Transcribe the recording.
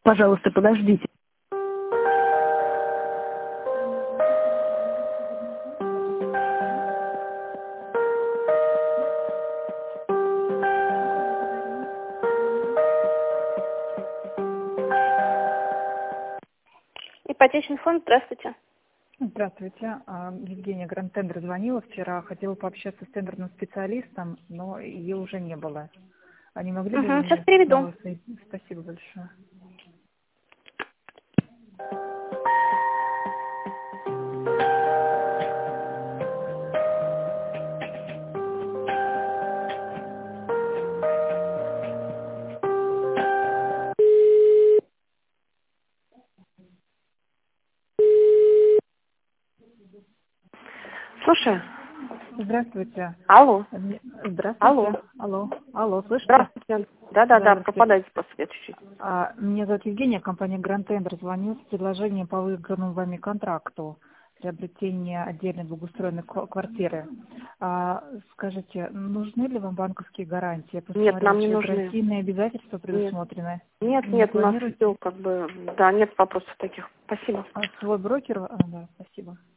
Пожалуйста, подождите. Ипотечный фонд, здравствуйте. Здравствуйте. Евгения Гранд-Тендер звонила вчера. Хотела пообщаться с тендерным специалистом, но ее уже не было. Они могли бы Сейчас мне переведу. снова соединить? Спасибо большое. Слушай. Здравствуйте. Алло. Здравствуйте. Алло, слышите? Здравствуйте. Да, здравствуйте. пропадайте после чуть-чуть. Меня зовут Евгения, компания Гранд-Тендер звоню с предложением по выигранному вами контракту приобретения отдельной благоустроенной квартиры. Скажите, нужны ли вам банковские гарантии? Нет, нам не нужны. Гарантийные обязательства предусмотрены? Нет, у нас все да, нет вопросов таких. Спасибо. Свой брокер? Да, спасибо.